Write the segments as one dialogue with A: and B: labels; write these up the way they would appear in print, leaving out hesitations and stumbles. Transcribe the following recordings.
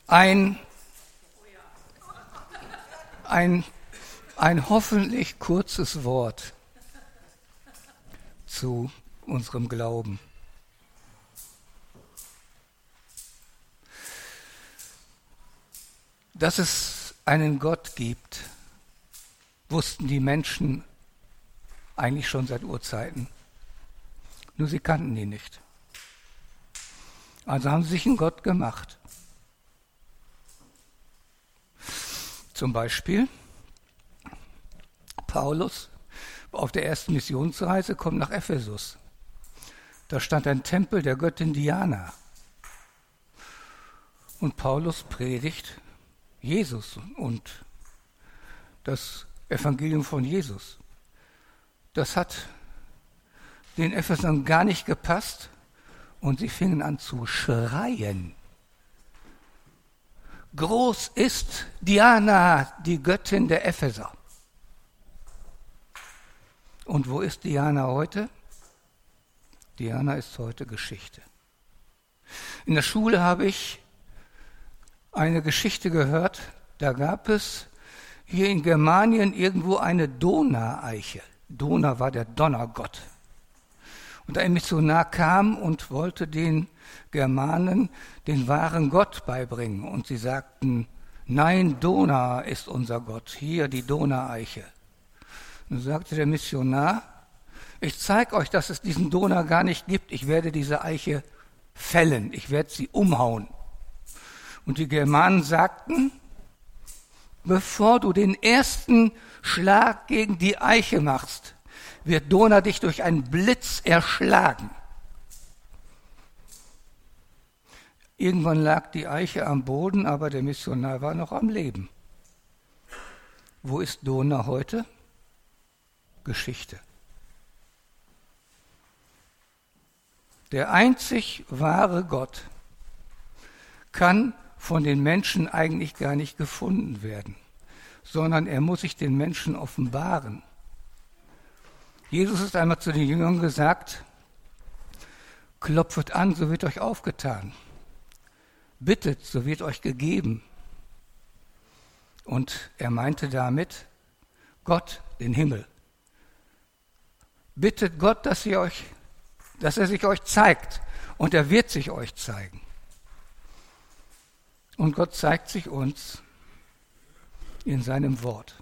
A: Ein hoffentlich kurzes Wort zu unserem Glauben. Dass es einen Gott gibt, wussten die Menschen eigentlich schon seit Urzeiten. Nur sie kannten ihn nicht. Also haben sie sich einen Gott gemacht. Zum Beispiel Paulus auf der ersten Missionsreise kommt nach Ephesus. Da stand ein Tempel der Göttin Diana. Und Paulus predigt Jesus und das Evangelium von Jesus. Das hat den Ephesern gar nicht gepasst und sie fingen an zu schreien. Groß ist Diana, die Göttin der Epheser. Und wo ist Diana heute? Diana ist heute Geschichte. In der Schule habe ich eine Geschichte gehört, da gab es hier in Germanien irgendwo eine Donaueiche. Donau war der Donnergott. Und ein Missionar kam und wollte den Germanen den wahren Gott beibringen. Und sie sagten, nein, Donau ist unser Gott, hier die Donaueiche. Und sagte der Missionar, ich zeige euch, dass es diesen Donau gar nicht gibt. Ich werde diese Eiche fällen, ich werde sie umhauen. Und die Germanen sagten, bevor du den ersten Schlag gegen die Eiche machst, wird Donau dich durch einen Blitz erschlagen. Irgendwann lag die Eiche am Boden, aber der Missionar war noch am Leben. Wo ist Donau heute? Geschichte. Der einzig wahre Gott kann von den Menschen eigentlich gar nicht gefunden werden, sondern er muss sich den Menschen offenbaren. Jesus ist einmal zu den Jüngern gesagt, klopfet an, so wird euch aufgetan. Bittet, so wird euch gegeben. Und er meinte damit Gott, den Himmel. Bittet Gott, dass er sich euch zeigt, und er wird sich euch zeigen. Und Gott zeigt sich uns in seinem Wort.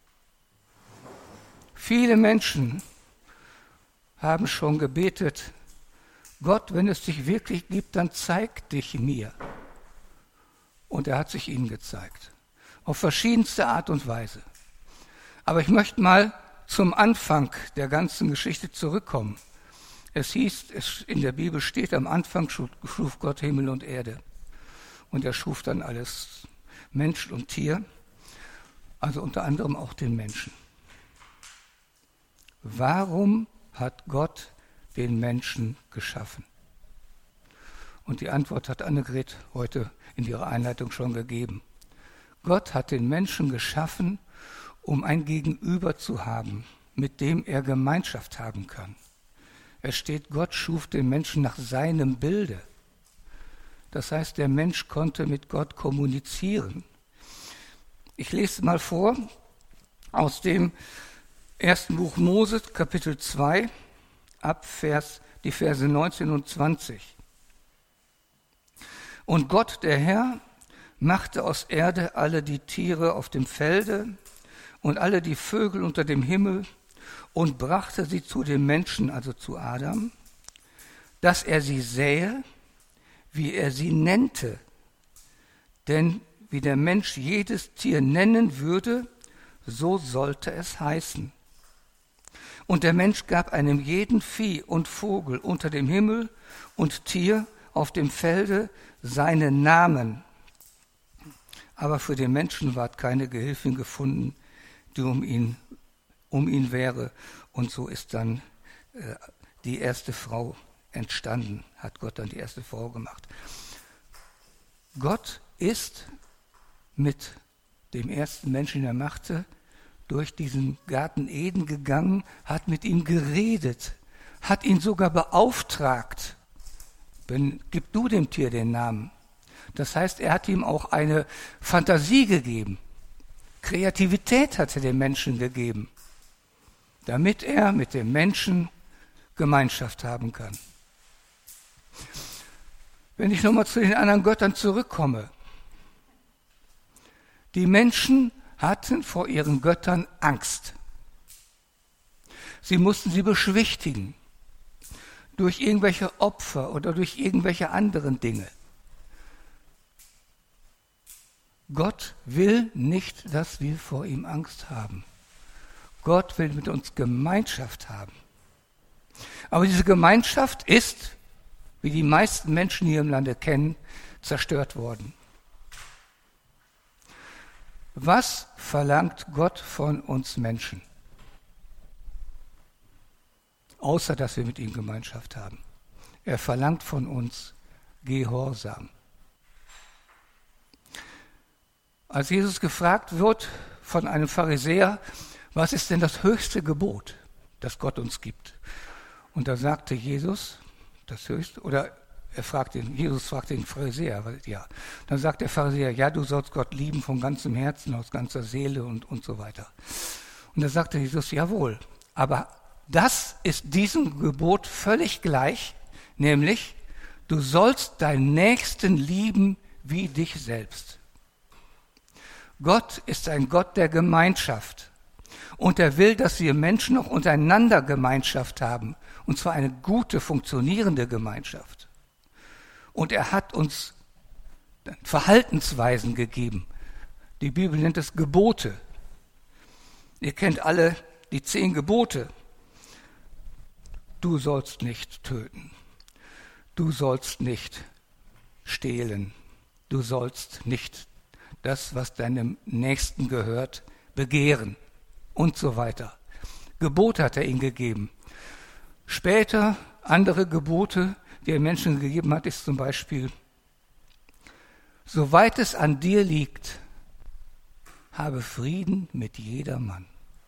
A: Viele Menschen haben schon gebetet, Gott, wenn es dich wirklich gibt, dann zeig dich mir. Und er hat sich ihnen gezeigt, auf verschiedenste Art und Weise. Aber ich möchte mal zum Anfang der ganzen Geschichte zurückkommen. Es hieß, in der Bibel steht, am Anfang schuf Gott Himmel und Erde. Und er schuf dann alles, Mensch und Tier, also unter anderem auch den Menschen. Warum hat Gott den Menschen geschaffen? Und die Antwort hat Annegret heute in ihrer Einleitung schon gegeben. Gott hat den Menschen geschaffen, um ein Gegenüber zu haben, mit dem er Gemeinschaft haben kann. Es steht, Gott schuf den Menschen nach seinem Bilde. Das heißt, der Mensch konnte mit Gott kommunizieren. Ich lese mal vor aus dem 1. Buch Mose, Kapitel 2, die Verse 19 und 20. Und Gott, der Herr, machte aus Erde alle die Tiere auf dem Felde und alle die Vögel unter dem Himmel und brachte sie zu dem Menschen, also zu Adam, dass er sie sähe, wie er sie nennte. Denn wie der Mensch jedes Tier nennen würde, so sollte es heißen. Und der Mensch gab einem jeden Vieh und Vogel unter dem Himmel und Tier auf dem Felde seinen Namen. Aber für den Menschen ward keine Gehilfin gefunden, die um ihn wäre. Und so ist dann die erste Frau entstanden, hat Gott dann die erste Frau gemacht. Gott ist mit dem ersten Menschen, den er machte, durch diesen Garten Eden gegangen, hat mit ihm geredet, hat ihn sogar beauftragt. Gib du dem Tier den Namen. Das heißt, er hat ihm auch eine Fantasie gegeben. Kreativität hat er dem Menschen gegeben, damit er mit dem Menschen Gemeinschaft haben kann. Wenn ich nochmal zu den anderen Göttern zurückkomme. Die Menschen hatten vor ihren Göttern Angst. Sie mussten sie beschwichtigen durch irgendwelche Opfer oder durch irgendwelche anderen Dinge. Gott will nicht, dass wir vor ihm Angst haben. Gott will mit uns Gemeinschaft haben. Aber diese Gemeinschaft ist, wie die meisten Menschen hier im Lande kennen, zerstört worden. Was verlangt Gott von uns Menschen? Außer, dass wir mit ihm Gemeinschaft haben. Er verlangt von uns Gehorsam. Als Jesus gefragt wird von einem Pharisäer, was ist denn das höchste Gebot, das Gott uns gibt? Und da sagte Jesus, das höchste, oder Jesus fragt den Pharisäer, ja. Dann sagt der Pharisäer, ja, du sollst Gott lieben von ganzem Herzen, aus ganzer Seele und so weiter. Und da sagte Jesus, jawohl, aber das ist diesem Gebot völlig gleich, nämlich, du sollst deinen Nächsten lieben wie dich selbst. Gott ist ein Gott der Gemeinschaft und er will, dass wir Menschen auch untereinander Gemeinschaft haben, und zwar eine gute, funktionierende Gemeinschaft. Und er hat uns Verhaltensweisen gegeben. Die Bibel nennt es Gebote. Ihr kennt alle die 10 Gebote. Du sollst nicht töten. Du sollst nicht stehlen. Du sollst nicht das, was deinem Nächsten gehört, begehren und so weiter. Gebote hat er ihnen gegeben. Später andere Gebote, die er Menschen gegeben hat, ist zum Beispiel, soweit es an dir liegt, habe Frieden mit jedermann.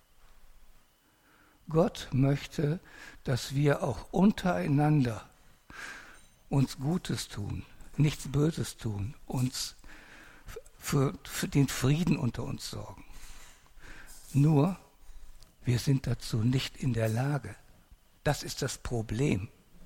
A: Gott möchte, dass wir auch untereinander uns Gutes tun, nichts Böses tun, uns für den Frieden unter uns sorgen. Nur, wir sind dazu nicht in der Lage. Das ist das Problem.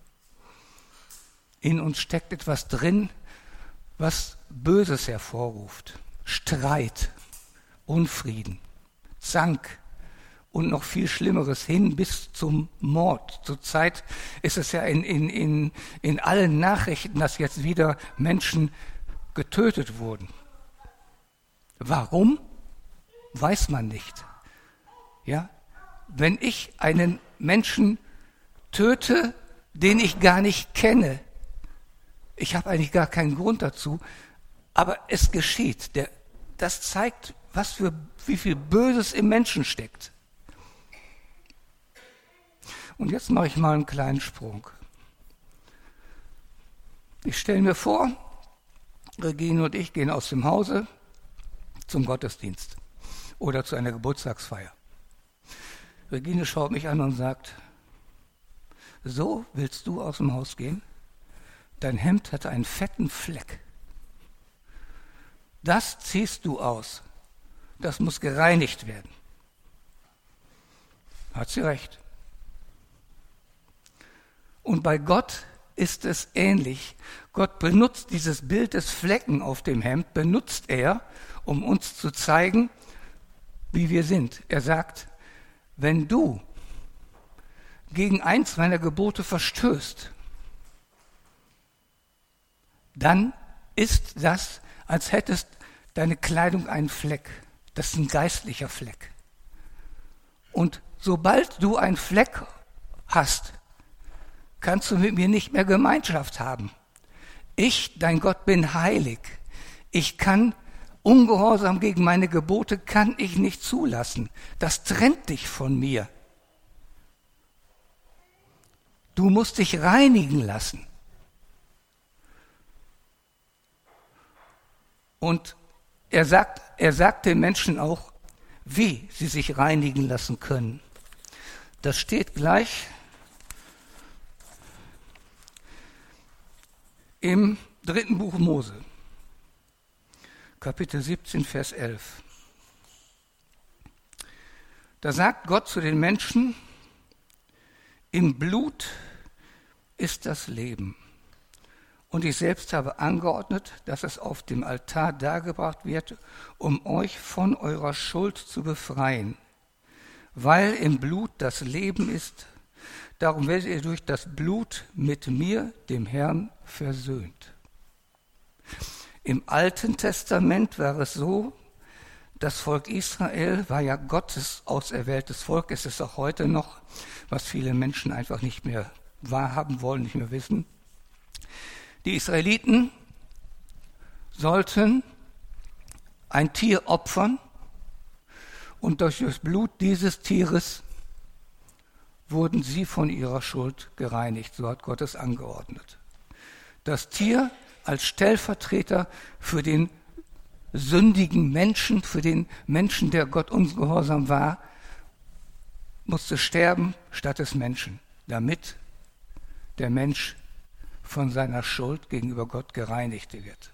A: In uns steckt etwas drin, was Böses hervorruft. Streit, Unfrieden, Zank und noch viel Schlimmeres hin bis zum Mord. Zurzeit ist es ja in allen Nachrichten, dass jetzt wieder Menschen getötet wurden. Warum? Weiß man nicht. Ja? Wenn ich einen Menschen töte, den ich gar nicht kenne, ich habe eigentlich gar keinen Grund dazu, aber es geschieht. Das zeigt, wie viel Böses im Menschen steckt. Und jetzt mache ich mal einen kleinen Sprung. Ich stelle mir vor, Regine und ich gehen aus dem Hause zum Gottesdienst oder zu einer Geburtstagsfeier. Regine schaut mich an und sagt, so willst du aus dem Haus gehen? Dein Hemd hat einen fetten Fleck. Das ziehst du aus. Das muss gereinigt werden. Hat sie recht. Und bei Gott ist es ähnlich. Gott benutzt dieses Bild des Flecken auf dem Hemd, benutzt er, um uns zu zeigen, wie wir sind. Er sagt, wenn du gegen eins meiner Gebote verstößt, dann ist das, als hättest deine Kleidung einen Fleck. Das ist ein geistlicher Fleck. Und sobald du einen Fleck hast, kannst du mit mir nicht mehr Gemeinschaft haben. Ich, dein Gott, bin heilig. Ich kann Ungehorsam gegen meine Gebote kann ich nicht zulassen. Das trennt dich von mir. Du musst dich reinigen lassen. Und er sagt den Menschen auch, wie sie sich reinigen lassen können. Das steht gleich im 3. Buch Mose. Kapitel 17, Vers 11. Da sagt Gott zu den Menschen, im Blut ist das Leben. Und ich selbst habe angeordnet, dass es auf dem Altar dargebracht wird, um euch von eurer Schuld zu befreien. Weil im Blut das Leben ist, darum werdet ihr durch das Blut mit mir, dem Herrn, versöhnt. Im Alten Testament war es so, das Volk Israel war ja Gottes auserwähltes Volk, es ist auch heute noch, was viele Menschen einfach nicht mehr wahrhaben wollen, nicht mehr wissen. Die Israeliten sollten ein Tier opfern und durch das Blut dieses Tieres wurden sie von ihrer Schuld gereinigt, so hat Gott es angeordnet. Das Tier als Stellvertreter für den sündigen Menschen, für den Menschen, der Gott ungehorsam war, musste sterben statt des Menschen, damit der Mensch von seiner Schuld gegenüber Gott gereinigt wird.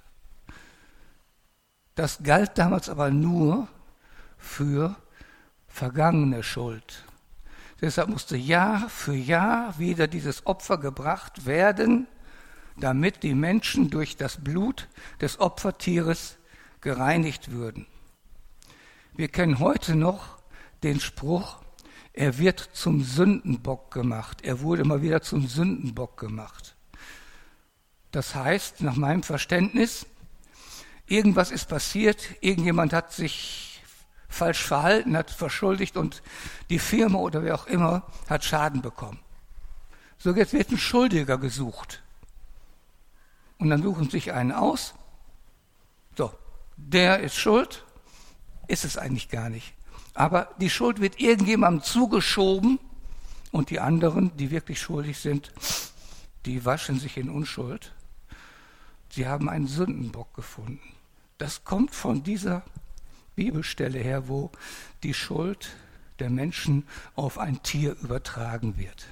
A: Das galt damals aber nur für vergangene Schuld. Deshalb musste Jahr für Jahr wieder dieses Opfer gebracht werden, damit die Menschen durch das Blut des Opfertieres gereinigt würden. Wir kennen heute noch den Spruch, er wird zum Sündenbock gemacht. Er wurde mal wieder zum Sündenbock gemacht. Das heißt, nach meinem Verständnis, irgendwas ist passiert, irgendjemand hat sich falsch verhalten, hat verschuldigt und die Firma oder wer auch immer hat Schaden bekommen. So, jetzt wird ein Schuldiger gesucht. Und dann suchen sich einen aus. So, der ist schuld, ist es eigentlich gar nicht. Aber die Schuld wird irgendjemandem zugeschoben und die anderen, die wirklich schuldig sind, die waschen sich in Unschuld. Sie haben einen Sündenbock gefunden. Das kommt von dieser Bibelstelle her, wo die Schuld der Menschen auf ein Tier übertragen wird.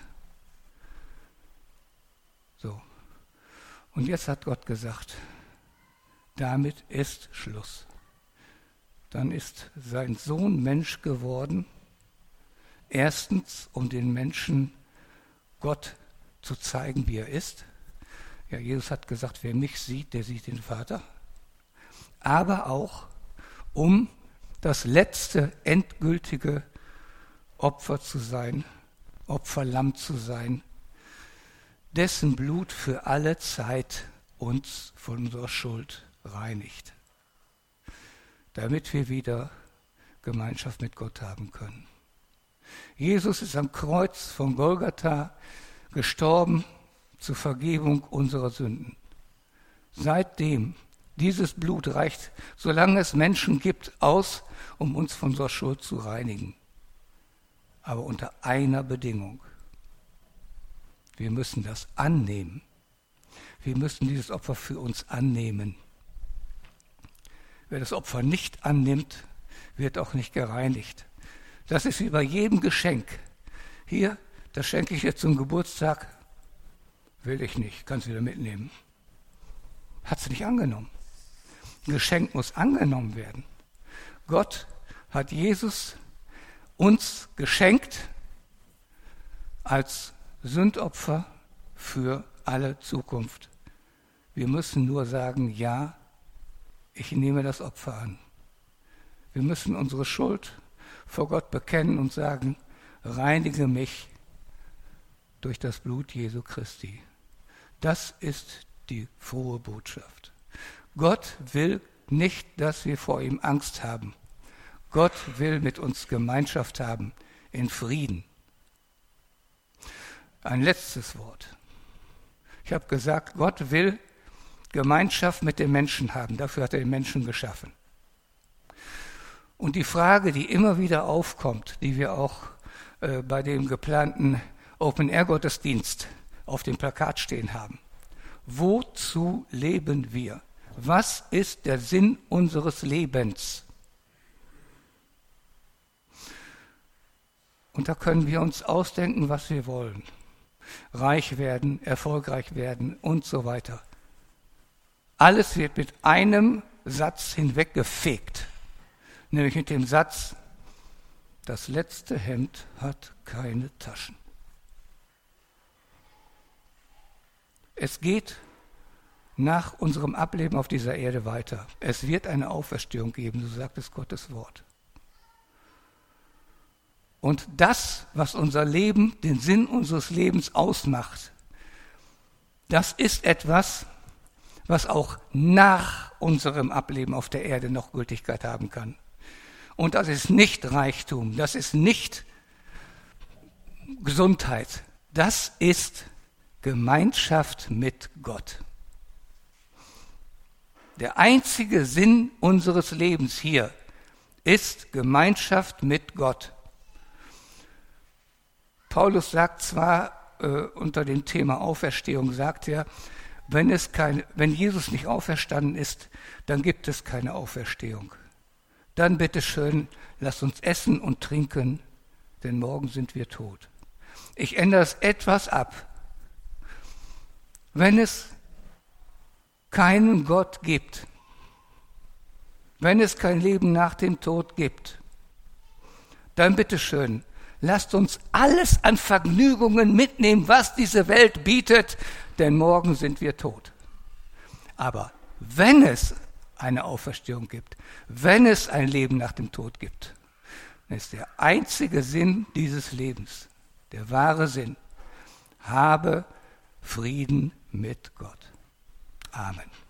A: So. Und jetzt hat Gott gesagt, damit ist Schluss. Dann ist sein Sohn Mensch geworden, erstens, um den Menschen Gott zu zeigen, wie er ist. Ja, Jesus hat gesagt, wer mich sieht, der sieht den Vater. Aber auch, um das letzte, endgültige Opfer zu sein, Opferlamm zu sein, dessen Blut für alle Zeit uns von unserer Schuld reinigt, damit wir wieder Gemeinschaft mit Gott haben können. Jesus ist am Kreuz von Golgatha gestorben zur Vergebung unserer Sünden. Seitdem, dieses Blut reicht, solange es Menschen gibt, aus, um uns von unserer Schuld zu reinigen. Aber unter einer Bedingung. Wir müssen das annehmen. Wir müssen dieses Opfer für uns annehmen. Wer das Opfer nicht annimmt, wird auch nicht gereinigt. Das ist wie bei jedem Geschenk. Hier, das schenke ich dir zum Geburtstag. Will ich nicht, kannst du wieder mitnehmen. Hat sie nicht angenommen. Ein Geschenk muss angenommen werden. Gott hat Jesus uns geschenkt als Sündopfer für alle Zukunft. Wir müssen nur sagen, ja, ich nehme das Opfer an. Wir müssen unsere Schuld vor Gott bekennen und sagen, reinige mich durch das Blut Jesu Christi. Das ist die frohe Botschaft. Gott will nicht, dass wir vor ihm Angst haben. Gott will mit uns Gemeinschaft haben, in Frieden. Ein letztes Wort. Ich habe gesagt, Gott will Gemeinschaft mit den Menschen haben. Dafür hat er den Menschen geschaffen. Und die Frage, die immer wieder aufkommt, die wir auch bei dem geplanten Open-Air-Gottesdienst auf dem Plakat stehen haben. Wozu leben wir? Was ist der Sinn unseres Lebens? Und da können wir uns ausdenken, was wir wollen. Reich werden, erfolgreich werden und so weiter. Alles wird mit einem Satz hinweggefegt, nämlich mit dem Satz, das letzte Hemd hat keine Taschen. Es geht nach unserem Ableben auf dieser Erde weiter. Es wird eine Auferstehung geben, so sagt es Gottes Wort. Und das, was unser Leben, den Sinn unseres Lebens ausmacht, das ist etwas, was auch nach unserem Ableben auf der Erde noch Gültigkeit haben kann. Und das ist nicht Reichtum, das ist nicht Gesundheit, das ist Gemeinschaft mit Gott. Der einzige Sinn unseres Lebens hier ist Gemeinschaft mit Gott. Paulus sagt zwar unter dem Thema Auferstehung, sagt er, wenn Jesus nicht auferstanden ist, dann gibt es keine Auferstehung. Dann bitteschön, lasst uns essen und trinken, denn morgen sind wir tot. Ich ändere es etwas ab. Wenn es keinen Gott gibt, wenn es kein Leben nach dem Tod gibt, dann bitteschön, lasst uns alles an Vergnügungen mitnehmen, was diese Welt bietet, denn morgen sind wir tot. Aber wenn es eine Auferstehung gibt, wenn es ein Leben nach dem Tod gibt, dann ist der einzige Sinn dieses Lebens, der wahre Sinn, habe Frieden mit Gott. Amen.